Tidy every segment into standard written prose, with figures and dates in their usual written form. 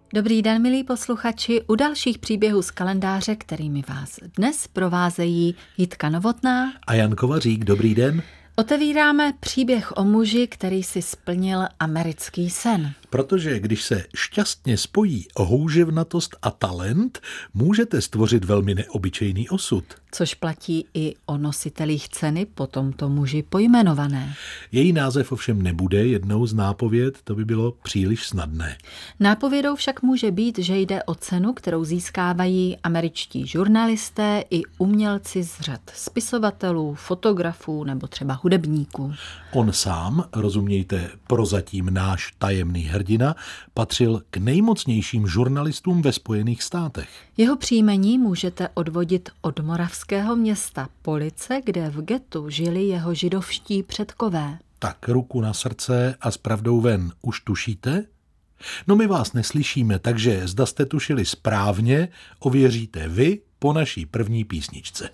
Dobrý den, milí posluchači, u dalších příběhů z kalendáře, kterými vás dnes provázejí Jitka Novotná a Jan Kovařík. Dobrý den. Otevíráme příběh o muži, který si splnil americký sen. Protože když se šťastně spojí houževnatost a talent, můžete stvořit velmi neobyčejný osud. Což platí i o nositelích ceny po tomto muži pojmenované. Její název ovšem nebude jednou z nápověd, to by bylo příliš snadné. Nápovědou však může být, že jde o cenu, kterou získávají američtí žurnalisté i umělci z řad spisovatelů, fotografů nebo třeba hudebníků. On sám, rozumějte prozatím náš tajemný hrdina, patřil k nejmocnějším žurnalistům ve Spojených státech. Jeho příjmení můžete odvodit od moravského města Police, kde v ghettu žili jeho židovští předkové. Tak ruku na srdce a s pravdou ven, už tušíte? No my vás neslyšíme, takže zda jste tušili správně, ověříte vy po naší první písničce.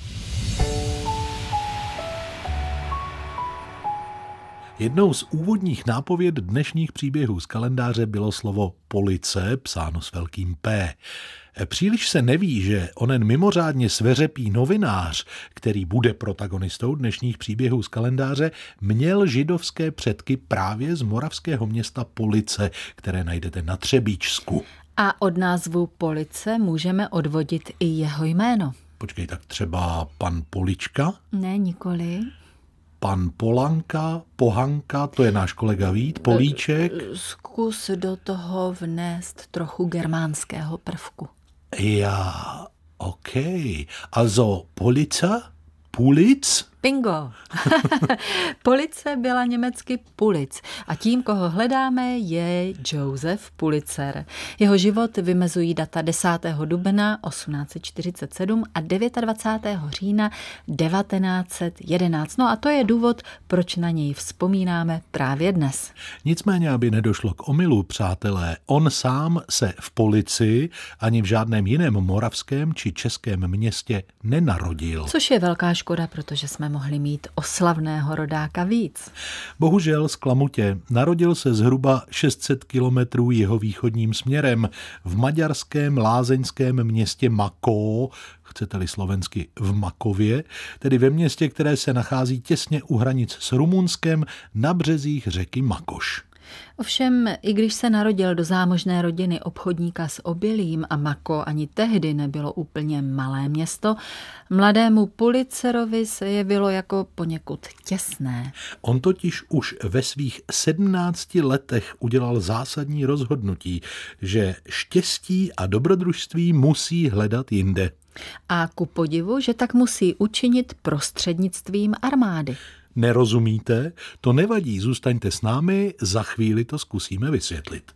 Jednou z úvodních nápověd dnešních příběhů z kalendáře bylo slovo Police, psáno s velkým P. Příliš se neví, že onen mimořádně sveřepý novinář, který bude protagonistou dnešních příběhů z kalendáře, měl židovské předky právě z moravského města Police, které najdete na Třebíčsku. A od názvu Police můžeme odvodit i jeho jméno. Počkej, tak třeba pan Polička? Ne, nikoli. Pan Polanka, Pohanka, to je náš kolega Vít, Políček. Zkus do toho vnést trochu germánského prvku. Ja, okay. Also Police? Pulic? Bingo! Police byla německy Pulic a tím, koho hledáme, je Josef Pulitzer. Jeho život vymezují data 10. dubna 1847 a 29. října 1911. No a to je důvod, proč na něj vzpomínáme právě dnes. Nicméně, aby nedošlo k omylu, přátelé, on sám se v Polici ani v žádném jiném moravském či českém městě nenarodil. Což je velká škoda, protože jsme mohli mít oslavného rodáka víc. Bohužel zklamu tě, narodil se zhruba 600 kilometrů jihovýchodním směrem v maďarském lázeňském městě Makó, chcete-li slovensky v Makově, tedy ve městě, které se nachází těsně u hranic s Rumunskem na březích řeky Makoš. Ovšem, i když se narodil do zámožné rodiny obchodníka s obilím a Mako ani tehdy nebylo úplně malé město, mladému Pulitzerovi se jevilo jako poněkud těsné. On totiž už ve svých 17 letech udělal zásadní rozhodnutí, že štěstí a dobrodružství musí hledat jinde. A ku podivu, že tak musí učinit prostřednictvím armády. Nerozumíte? To nevadí, zůstaňte s námi, za chvíli to zkusíme vysvětlit.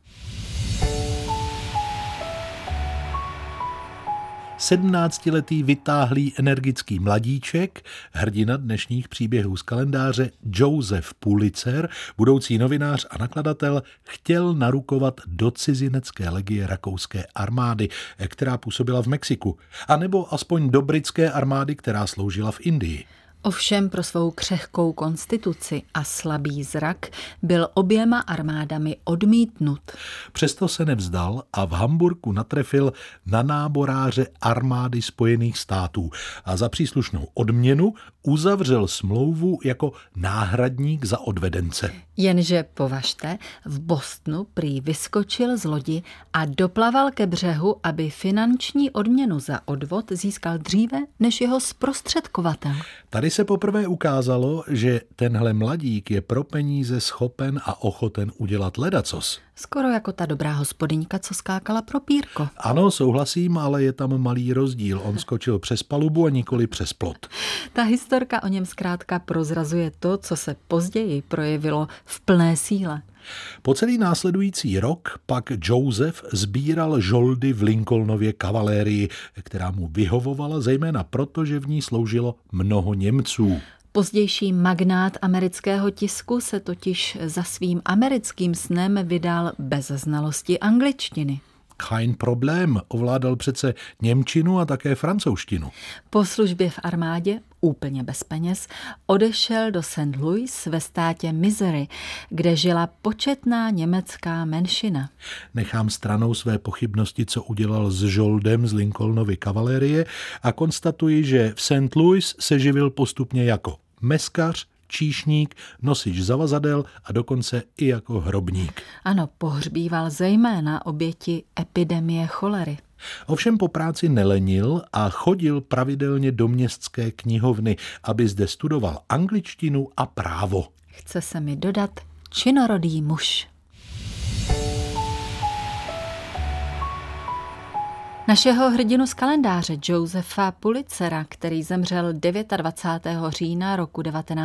17letý vytáhlý energický mladíček, hrdina dnešních příběhů z kalendáře Josef Pulitzer, budoucí novinář a nakladatel, chtěl narukovat do cizinecké legie rakouské armády, která působila v Mexiku, anebo aspoň do britské armády, která sloužila v Indii. Ovšem pro svou křehkou konstituci a slabý zrak byl oběma armádami odmítnut. Přesto se nevzdal a v Hamburku natrefil na náboráře armády Spojených států a za příslušnou odměnu uzavřel smlouvu jako náhradník za odvedence. Jenže považte, v Bostonu prý vyskočil z lodi a doplaval ke břehu, aby finanční odměnu za odvod získal dříve než jeho zprostředkovatel. Tady se poprvé ukázalo, že tenhle mladík je pro peníze schopen a ochoten udělat ledacos. Skoro jako ta dobrá hospodyňka, co skákala pro pírko. Ano, souhlasím, ale je tam malý rozdíl. On skočil přes palubu a nikoli přes plot. Ta historka o něm zkrátka prozrazuje to, co se později projevilo v plné síle. Po celý následující rok pak Josef sbíral žoldy v Lincolnově kavalérii, která mu vyhovovala zejména proto, že v ní sloužilo mnoho Němců. Pozdější magnát amerického tisku se totiž za svým americkým snem vydal bez znalosti angličtiny. Kein problém, ovládal přece němčinu a také francouzštinu. Po službě v armádě úplně bez peněz, odešel do St. Louis ve státě Missouri, kde žila početná německá menšina. Nechám stranou své pochybnosti, co udělal s žoldem z Lincolnovy kavalérie a konstatuji, že v St. Louis se živil postupně jako meskař, číšník, nosič zavazadel a dokonce i jako hrobník. Ano, pohřbíval zejména oběti epidemie cholery. Ovšem po práci nelenil a chodil pravidelně do městské knihovny, aby zde studoval angličtinu a právo. Chce se mi dodat činorodý muž. Našeho hrdinu z kalendáře Josepha Pulitzera, který zemřel 29. října roku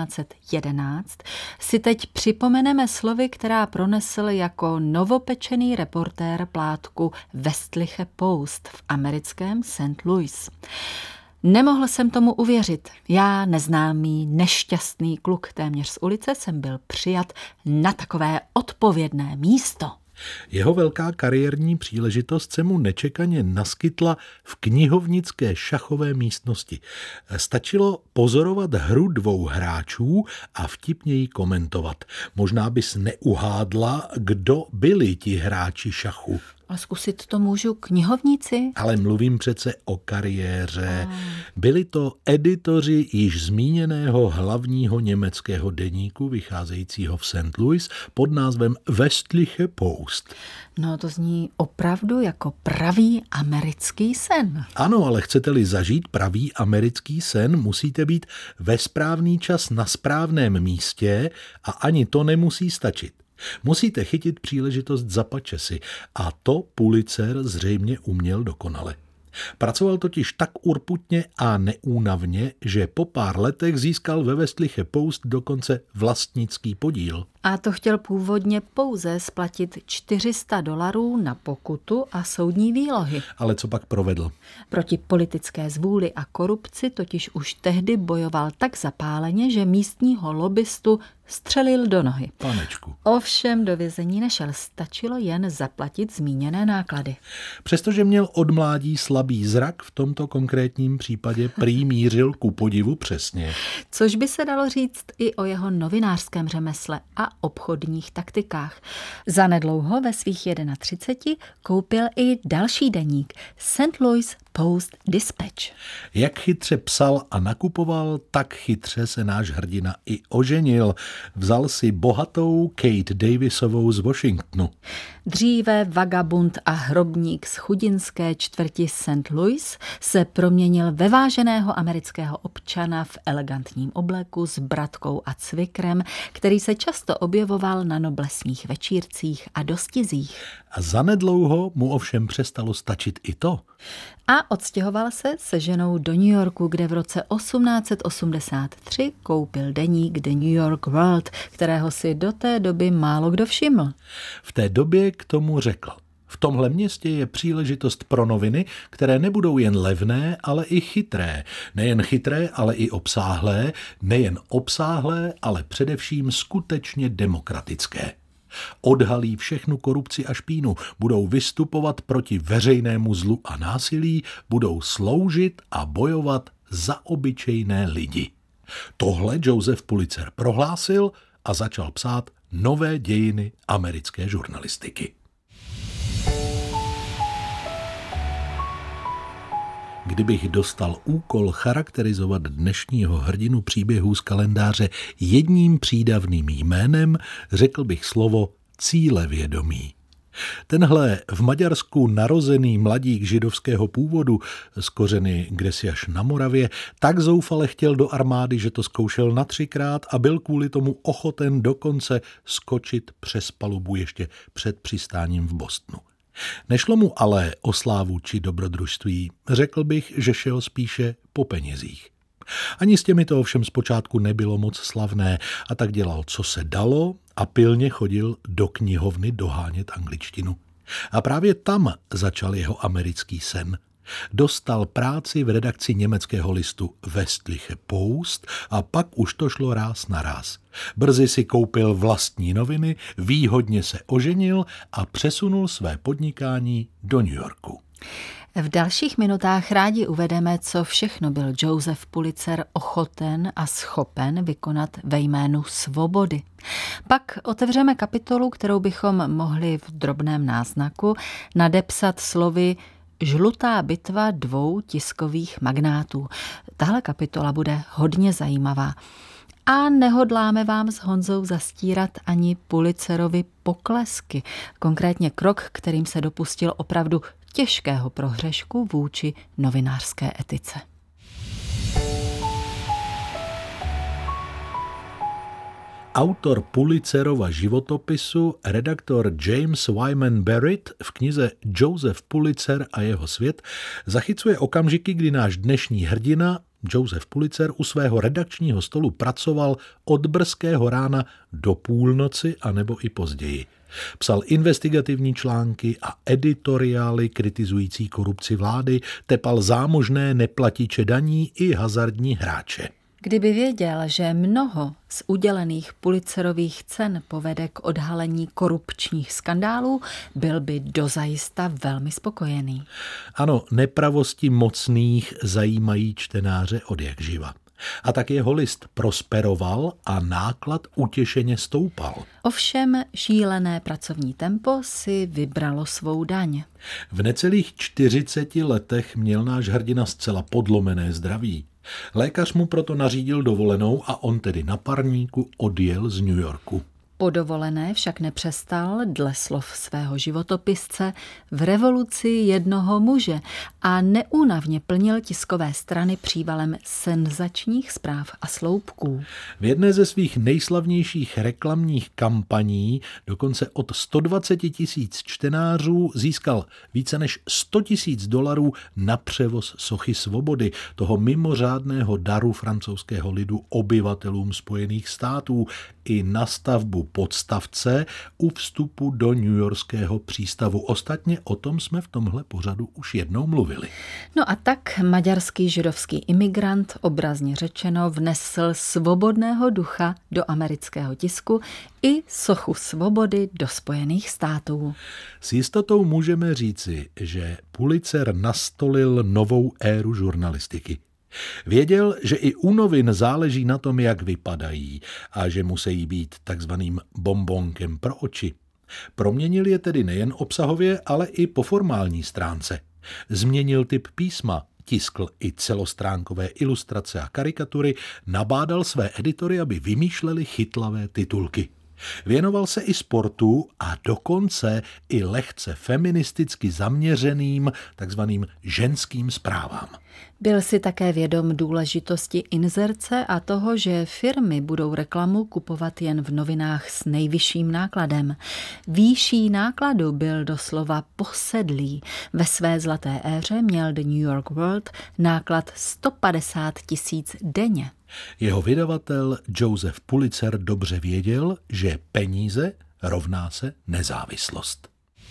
1911, si teď připomeneme slovy, která pronesl jako novopečený reportér plátku Westliche Post v americkém St. Louis. Nemohl jsem tomu uvěřit. Já, neznámý, nešťastný kluk téměř z ulice, jsem byl přijat na takové odpovědné místo. Jeho velká kariérní příležitost se mu nečekaně naskytla v knihovnické šachové místnosti. Stačilo pozorovat hru dvou hráčů a vtipně ji komentovat. Možná bys neuhádla, kdo byli ti hráči šachu. A zkusit to můžu knihovníci? Ale mluvím přece o kariéře. Byli to editoři již zmíněného hlavního německého deníku, vycházejícího v St. Louis pod názvem Westliche Post. No to zní opravdu jako pravý americký sen. Ano, ale chcete-li zažít pravý americký sen, musíte být ve správný čas na správném místě a ani to nemusí stačit. Musíte chytit příležitost za pačesy a to Pulitzer zřejmě uměl dokonale. Pracoval totiž tak urputně a neúnavně, že po pár letech získal ve Westliche Post dokonce vlastnický podíl. A to chtěl původně pouze splatit $400 na pokutu a soudní výlohy. Ale co pak provedl? Proti politické zvůli a korupci totiž už tehdy bojoval tak zapáleně, že místního lobbystu střelil do nohy. Panečku. Ovšem do vězení nešel, stačilo jen zaplatit zmíněné náklady. Přestože měl od mládí slabý zrak, v tomto konkrétním případě prý mířil ku podivu přesně. Což by se dalo říct i o jeho novinářském řemesle a obchodních taktikách. Zanedlouho ve svých 31 koupil i další deník St. Louis Post Dispatch. Jak chytře psal a nakupoval, tak chytře se náš hrdina i oženil. Vzal si bohatou Kate Davisovou z Washingtonu. Dříve vagabund a hrobník z chudinské čtvrti St. Louis se proměnil ve váženého amerického občana v elegantním obleku s bratkou a cvikrem, který se často objevoval na noblesních večírcích a dostizích. A zanedlouho mu ovšem přestalo stačit i to. A odstěhoval se ženou do New Yorku, kde v roce 1883 koupil deník The New York World, kterého si do té doby málo kdo všiml. V té době k tomu řekl: v tomhle městě je příležitost pro noviny, které nebudou jen levné, ale i chytré. Nejen chytré, ale i obsáhlé. Nejen obsáhlé, ale především skutečně demokratické. Odhalí všechnu korupci a špínu, budou vystupovat proti veřejnému zlu a násilí, budou sloužit a bojovat za obyčejné lidi. Tohle Joseph Pulitzer prohlásil a začal psát nové dějiny americké žurnalistiky. Kdybych dostal úkol charakterizovat dnešního hrdinu příběhů z kalendáře jedním přídavným jménem, řekl bych slovo cílevědomý. Tenhle v Maďarsku narozený mladík židovského původu z kořeny kdesi až na Moravě tak zoufale chtěl do armády, že to zkoušel na 3krát a byl kvůli tomu ochoten dokonce skočit přes palubu ještě před přistáním v Bostonu. Nešlo mu ale o slávu či dobrodružství, řekl bych, že šel spíše po penězích. Ani s těmi to ovšem zpočátku nebylo moc slavné a tak dělal, co se dalo a pilně chodil do knihovny dohánět angličtinu. A právě tam začal jeho americký sen. Dostal práci v redakci německého listu Westliche Post a pak už to šlo ráz na ráz. Brzy si koupil vlastní noviny, výhodně se oženil a přesunul své podnikání do New Yorku. V dalších minutách rádi uvedeme, co všechno byl Joseph Pulitzer ochoten a schopen vykonat ve jménu svobody. Pak otevřeme kapitolu, kterou bychom mohli v drobném náznaku nadepsat slovy Žlutá bitva dvou tiskových magnátů. Tahle kapitola bude hodně zajímavá. A nehodláme vám s Honzou zastírat ani Pulitzerovi poklesky, konkrétně krok, kterým se dopustil opravdu těžkého prohřešku vůči novinářské etice. Autor Pulitzerova životopisu, redaktor James Wyman Barrett v knize Joseph Pulitzer a jeho svět zachycuje okamžiky, kdy náš dnešní hrdina Joseph Pulitzer u svého redakčního stolu pracoval od brzkého rána do půlnoci anebo i později. Psal investigativní články a editoriály kritizující korupci vlády, tepal zámožné neplatiče daní i hazardní hráče. Kdyby věděl, že mnoho z udělených Pulitzerových cen povede k odhalení korupčních skandálů, byl by dozajista velmi spokojený. Ano, nepravosti mocných zajímají čtenáře odjakživa. A tak jeho list prosperoval a náklad utěšeně stoupal. Ovšem šílené pracovní tempo si vybralo svou daň. V necelých 40 letech měl náš hrdina zcela podlomené zdraví. Lékař mu proto nařídil dovolenou a on tedy na parníku odjel z New Yorku. Po dovolené však nepřestal, dle slov svého životopisce, v revoluci jednoho muže a neúnavně plnil tiskové strany přívalem senzačních zpráv a sloupků. V jedné ze svých nejslavnějších reklamních kampaní dokonce od 120 000 čtenářů získal více než $100 000 na převoz sochy svobody, toho mimořádného daru francouzského lidu obyvatelům Spojených států, i na stavbu podstavce u vstupu do newyorského přístavu. Ostatně o tom jsme v tomhle pořadu už jednou mluvili. No a tak maďarský židovský imigrant, obrazně řečeno, vnesl svobodného ducha do amerického tisku i sochu svobody do Spojených států. S jistotou můžeme říci, že Pulitzer nastolil novou éru žurnalistiky. Věděl, že i u novin záleží na tom, jak vypadají a že musí být takzvaným bonbonkem pro oči. Proměnil je tedy nejen obsahově, ale i po formální stránce. Změnil typ písma, tiskl i celostránkové ilustrace a karikatury, nabádal své editory, aby vymýšleli chytlavé titulky. Věnoval se i sportu a dokonce i lehce feministicky zaměřeným takzvaným ženským zprávám. Byl si také vědom důležitosti inzerce a toho, že firmy budou reklamu kupovat jen v novinách s nejvyšším nákladem. Výší nákladu byl doslova posedlý. Ve své zlaté éře měl The New York World náklad 150 000 denně. Jeho vydavatel Joseph Pulitzer dobře věděl, že peníze rovná se nezávislost.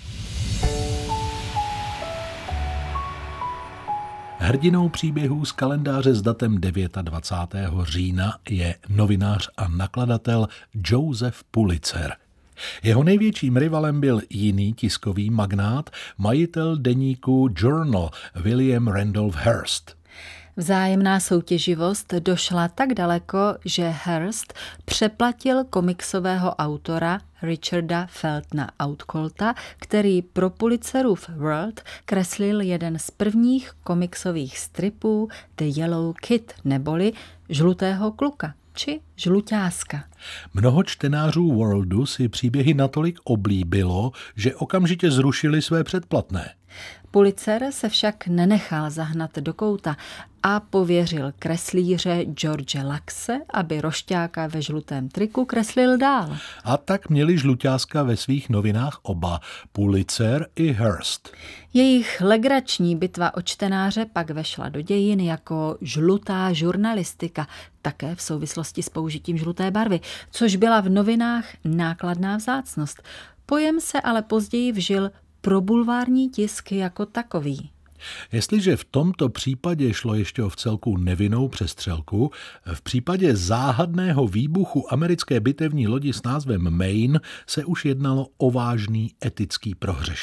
Hrdinou příběhů z kalendáře s datem 29. října je novinář a nakladatel Joseph Pulitzer. Jeho největším rivalem byl jiný tiskový magnát, majitel deníku Journal William Randolph Hearst. Vzájemná soutěživost došla tak daleko, že Hearst přeplatil komiksového autora Richarda Feltona Outcolta, který pro Pulitzerův World kreslil jeden z prvních komiksových stripů The Yellow Kid, neboli Žlutého kluka či Žluťáska. Mnoho čtenářů Worldu si příběhy natolik oblíbilo, že okamžitě zrušili své předplatné. Pulitzer se však nenechal zahnat do kouta a pověřil kreslíře George Laxe, aby Rošťáka ve žlutém triku kreslil dál. A tak měli Žluťáska ve svých novinách oba, Pulitzer i Hearst. Jejich legrační bitva o čtenáře pak vešla do dějin jako žlutá žurnalistika, také v souvislosti s použitím žluté barvy, což byla v novinách nákladná vzácnost. Pojem se ale později vžil pro bulvární tisk jako takový. Jestliže v tomto případě šlo ještě o vcelku nevinnou přestřelku, v případě záhadného výbuchu americké bitevní lodi s názvem Maine se už jednalo o vážný etický prohřešek.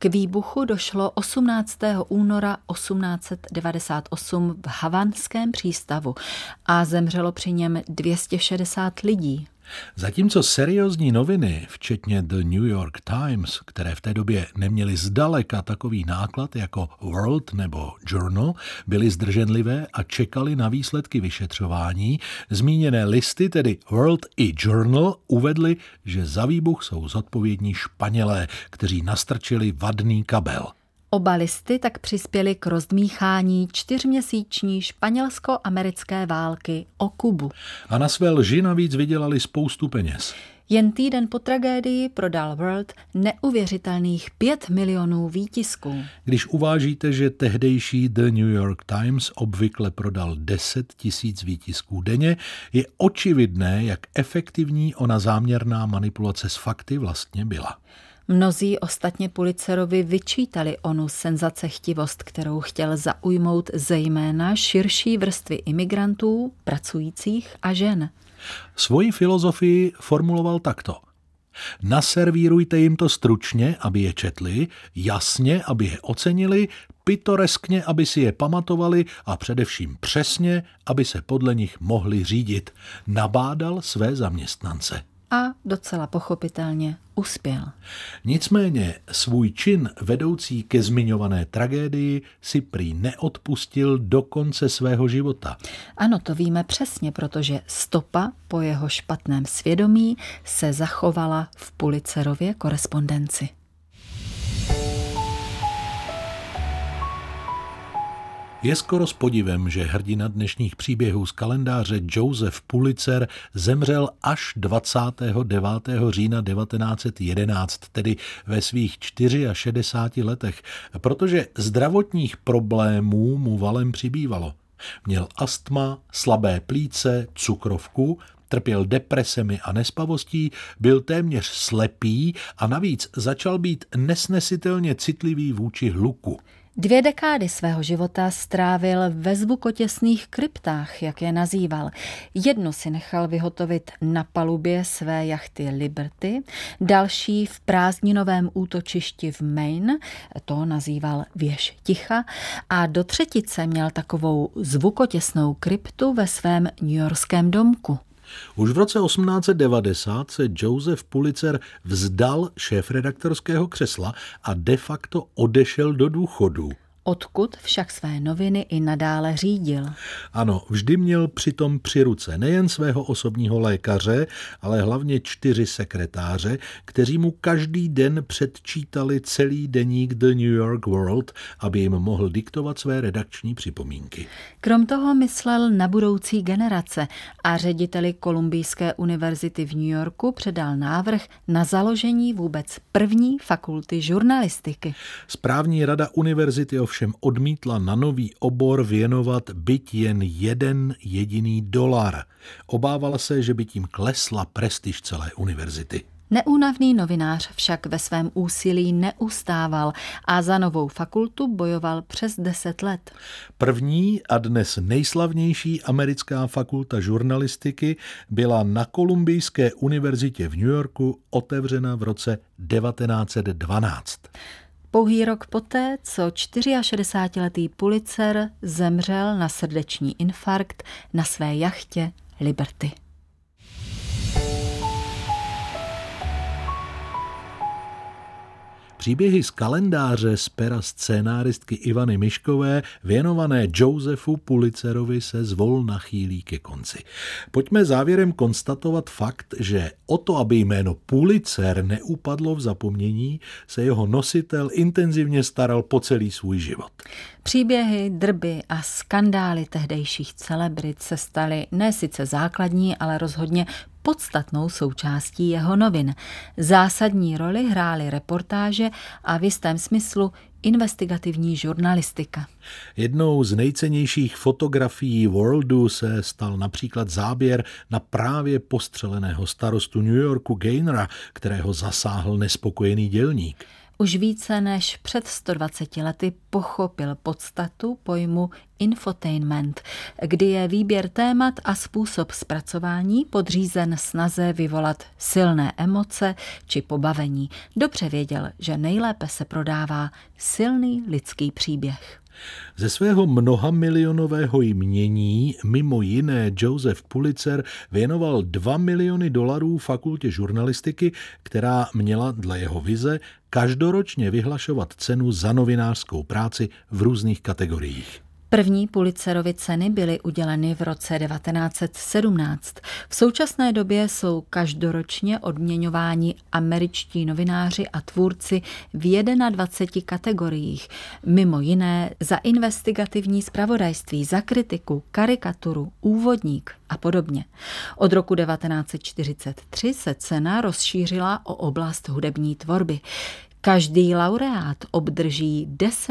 K výbuchu došlo 18. února 1898 v havanském přístavu a zemřelo při něm 260 lidí. Zatímco seriózní noviny, včetně The New York Times, které v té době neměly zdaleka takový náklad jako World nebo Journal, byly zdrženlivé a čekali na výsledky vyšetřování, zmíněné listy, tedy World i Journal, uvedly, že za výbuch jsou zodpovědní Španělé, kteří nastrčili vadný kabel. Oba listy tak přispěly k rozdmíchání 4měsíční španělsko-americké války o Kubu. A na své lži navíc vydělali spoustu peněz. Jen týden po tragédii prodal World neuvěřitelných 5 milionů výtisků. Když uvážíte, že tehdejší The New York Times obvykle prodal 10 000 výtisků denně, je očividné, jak efektivní ona záměrná manipulace s fakty vlastně byla. Mnozí ostatně Pulitzerovi vyčítali onu senzacechtivost, kterou chtěl zaujmout zejména širší vrstvy imigrantů, pracujících a žen. Svoji filozofii formuloval takto. Naservírujte jim to stručně, aby je četli, jasně, aby je ocenili, pitoreskně, aby si je pamatovali a především přesně, aby se podle nich mohli řídit. Nabádal své zaměstnance. A docela pochopitelně uspěl. Nicméně svůj čin vedoucí ke zmiňované tragédii si prý neodpustil do konce svého života. Ano, to víme přesně, protože stopa po jeho špatném svědomí se zachovala v Pulitzerově korespondenci. Je skoro s podivem, že hrdina dnešních příběhů z kalendáře Joseph Pulitzer zemřel až 29. října 1911, tedy ve svých 64 letech, protože zdravotních problémů mu valem přibývalo. Měl astma, slabé plíce, cukrovku, trpěl depresemi a nespavostí, byl téměř slepý a navíc začal být nesnesitelně citlivý vůči hluku. 2 dekády svého života strávil ve zvukotěsných kryptách, jak je nazýval. Jednu si nechal vyhotovit na palubě své jachty Liberty, další v prázdninovém útočišti v Maine, to nazýval věž ticha, a do třetice měl takovou zvukotěsnou kryptu ve svém newyorském domku. Už v roce 1890 se Joseph Pulitzer vzdal šéfredaktorského křesla a de facto odešel do důchodu. Odkud však své noviny i nadále řídil. Ano, vždy měl přitom při ruce nejen svého osobního lékaře, ale hlavně 4 sekretáře, kteří mu každý den předčítali celý deník The New York World, aby jim mohl diktovat své redakční připomínky. Krom toho myslel na budoucí generace a řediteli Kolumbijské univerzity v New Yorku předal návrh na založení vůbec první fakulty žurnalistiky. Správní rada univerzity ovšem odmítla na nový obor věnovat byť jen $1 Obávala se, že by tím klesla prestiž celé univerzity. Neúnavný novinář však ve svém úsilí neustával a za novou fakultu bojoval přes 10 let. První a dnes nejslavnější americká fakulta žurnalistiky byla na Kolumbijské univerzitě v New Yorku otevřena v roce 1912. Pouhý rok poté, co 64letý Pulitzer zemřel na srdeční infarkt na své jachtě Liberty. Příběhy z kalendáře z pera scénáristky Ivany Miškové věnované Josephu Pulitzerovi se zvolna chýlí ke konci. Pojďme závěrem konstatovat fakt, že o to, aby jméno Pulitzer neupadlo v zapomnění, se jeho nositel intenzivně staral po celý svůj život. Příběhy, drby a skandály tehdejších celebrit se staly ne sice základní, ale rozhodně podstatnou součástí jeho novin. Zásadní roli hrály reportáže a v jistém smyslu investigativní žurnalistika. Jednou z nejcennějších fotografií Worldu se stal například záběr na právě postřeleného starostu New Yorku Gaynora, kterého zasáhl nespokojený dělník. už více než před 120 lety pochopil podstatu pojmu infotainment, kdy je výběr témat a způsob zpracování podřízen snaze vyvolat silné emoce či pobavení. Dobře věděl, že nejlépe se prodává silný lidský příběh. Ze svého mnohamilionového jmění mimo jiné Joseph Pulitzer věnoval $2 miliony fakultě žurnalistiky, která měla dle jeho vize každoročně vyhlašovat cenu za novinářskou práci v různých kategoriích. První Pulitzerovy ceny byly uděleny v roce 1917. V současné době jsou každoročně odměňováni američtí novináři a tvůrci v 21 kategoriích, mimo jiné za investigativní zpravodajství, za kritiku, karikaturu, úvodník a podobně. Od roku 1943 se cena rozšířila o oblast hudební tvorby. Každý laureát obdrží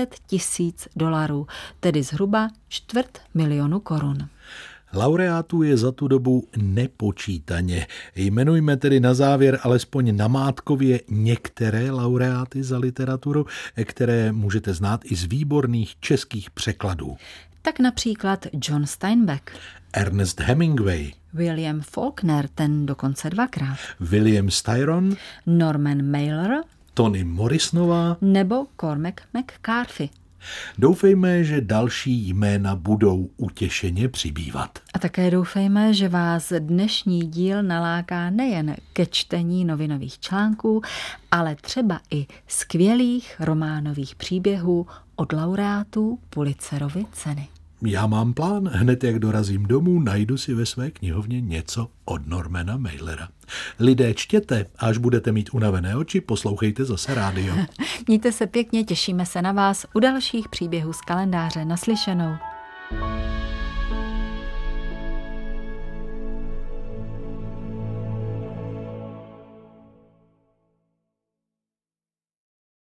$10,000, tedy zhruba 250 000 korun. Laureátů je za tu dobu nepočítaně. Jmenujme tedy na závěr alespoň namátkově některé laureáty za literaturu, které můžete znát i z výborných českých překladů. Tak například John Steinbeck, Ernest Hemingway, William Faulkner, ten dokonce 2krát, William Styron, Norman Mailer, Toni Morrisonová nebo Cormac McCarthy. Doufejme, že další jména budou utěšeně přibývat. A také doufejme, že vás dnešní díl naláká nejen ke čtení novinových článků, ale třeba i skvělých románových příběhů od laureátů Pulitzerovy ceny. Já mám plán, hned jak dorazím domů, najdu si ve své knihovně něco od Normana Mailera. Lidé, čtěte, až budete mít unavené oči, poslouchejte zase rádio. Mějte se pěkně, těšíme se na vás u dalších příběhů z kalendáře. Naslyšenou.